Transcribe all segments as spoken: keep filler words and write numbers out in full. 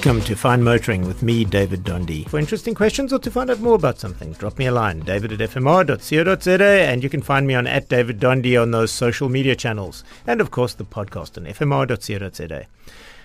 Welcome to Fine Motoring with me, David Dondy. For interesting questions or to find out more about something, drop me a line, david at f m r dot co dot z a, and you can find me on at David Dondy on those social media channels, and of course the podcast on f m r dot co dot z a.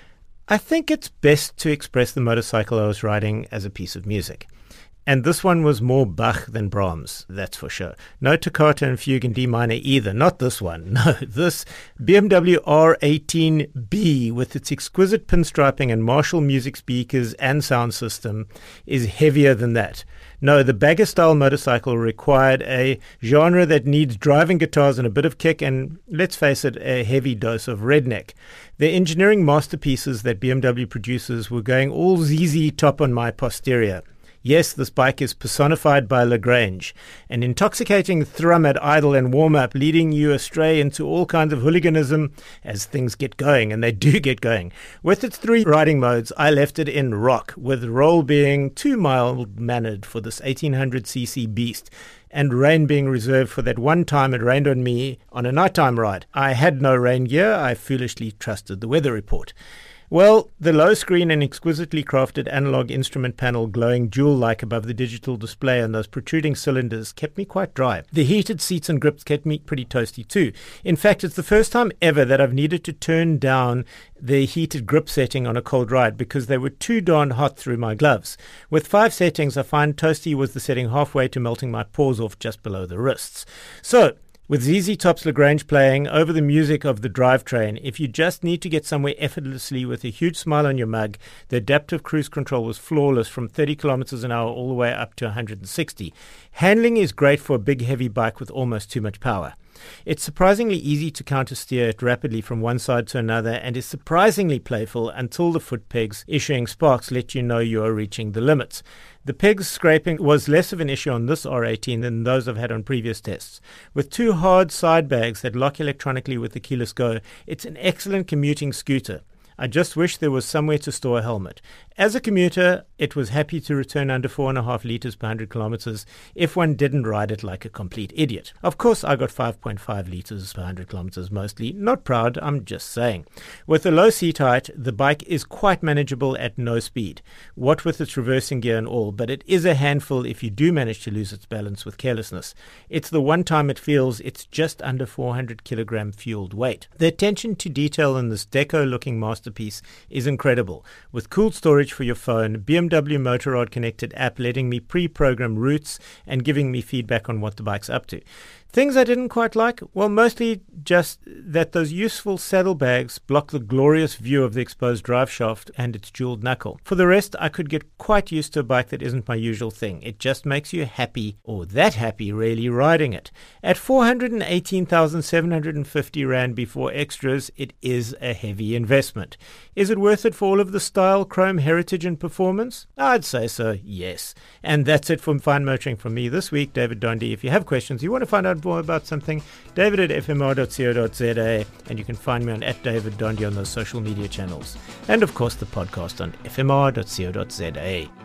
I think it's best to express the motorcycle I was riding as a piece of music. And this one was more Bach than Brahms, that's for sure. No toccata and fugue in D minor either, not this one. No, this B M W R eighteen B with its exquisite pinstriping and Marshall music speakers and sound system is heavier than that. No, the bagger-style motorcycle required a genre that needs driving guitars and a bit of kick and, let's face it, a heavy dose of redneck. The engineering masterpieces that B M W produces were going all Z Z top on my posterior. Yes, this bike is personified by Lagrange, an intoxicating thrum at idle and warm-up, leading you astray into all kinds of hooliganism as things get going, and they do get going. With its three riding modes, I left it in rock, with roll being too mild-mannered for this eighteen hundred c c beast, and rain being reserved for that one time it rained on me on a nighttime ride. I had no rain gear. I foolishly trusted the weather report. Well, the low screen and exquisitely crafted analog instrument panel glowing jewel-like above the digital display and those protruding cylinders kept me quite dry. The heated seats and grips kept me pretty toasty too. In fact, it's the first time ever that I've needed to turn down the heated grip setting on a cold ride because they were too darn hot through my gloves. With five settings, I find toasty was the setting halfway to melting my paws off just below the wrists. So, with Z Z Top's Lagrange playing over the music of the drivetrain, if you just need to get somewhere effortlessly with a huge smile on your mug, the adaptive cruise control was flawless from thirty kilometers an hour all the way up to one hundred sixty. Handling is great for a big heavy bike with almost too much power. It's surprisingly easy to counter-steer it rapidly from one side to another and is surprisingly playful until the foot pegs issuing sparks let you know you are reaching the limits. The pegs scraping was less of an issue on this R eighteen than those I've had on previous tests. With two hard side bags that lock electronically with the keyless go, it's an excellent commuting scooter. I just wish there was somewhere to store a helmet. As a commuter, it was happy to return under four and a half litres per one hundred kilometres if one didn't ride it like a complete idiot. Of course, I got five point five litres per one hundred kilometres mostly. Not proud, I'm just saying. With a low seat height, the bike is quite manageable at no speed, what with its reversing gear and all, but it is a handful if you do manage to lose its balance with carelessness. It's the one time it feels it's just under four hundred kilogram fueled weight. The attention to detail in this deco-looking masterpiece is incredible. With cool storage for your phone, B M W Motorrad connected app letting me pre-program routes and giving me feedback on what the bike's up to. Things I didn't quite like? Well, mostly just that those useful saddlebags block the glorious view of the exposed drive shaft and its jeweled knuckle. For the rest, I could get quite used to a bike that isn't my usual thing. It just makes you happy, or that happy really, riding it. At four hundred eighteen thousand seven hundred fifty rand before extras, it is a heavy investment. Is it worth it for all of the style, chrome, heritage and performance? I'd say so, yes. And that's it for Fine Motoring from me this week, David Dondy. If you have questions, you want to find out more about something, david at f m r dot co dot z a, and you can find me on at David Dondy on those social media channels. And of course the podcast on f m r dot co dot z a.